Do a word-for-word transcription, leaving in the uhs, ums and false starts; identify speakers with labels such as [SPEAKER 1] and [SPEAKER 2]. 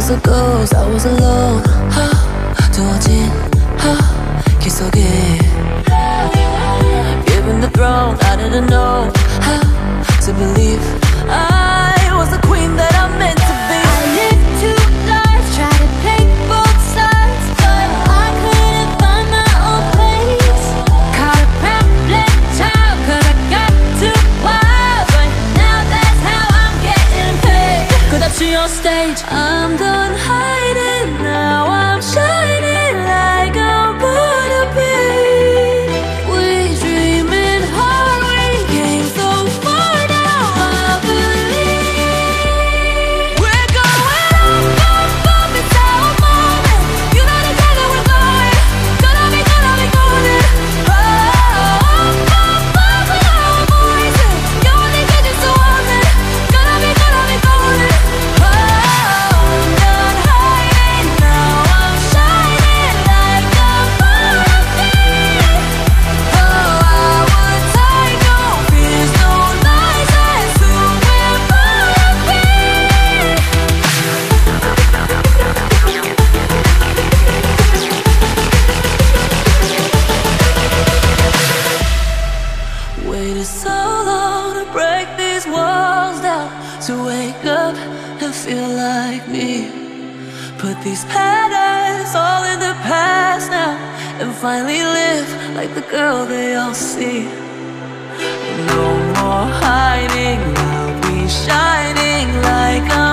[SPEAKER 1] was a ghost, I was alone. 하, 두어진 하, 길 속에 given the throne, I didn't know how to believe I was the queen that I meant to be.
[SPEAKER 2] I lived two lives, tried to take both sides, but I couldn't find my own place. Caught a pamphlet child, cause I got too wild, but now that's how I'm getting paid.
[SPEAKER 1] 끝없이 on stage, I'm done hiding, now I'm shining like I'm born to be. We dreaming hard, we came so far, now I believe we're going up, up, up, it's our moment. You know the day that we're going, gonna be, gonna be golden. Oh, up, up, up, with our voices, you only get just a woman, gonna be, gonna be golden. Oh, I'm done hiding, now I'm shining like I'm born to be. Oh, I would take no fears, no lies, that's who we're born to be. Waited so long to break these walls down, to wake up and feel like me. Put these patterns all in the past now, and finally live like the girl they all see. No more hiding, now we shining like I'm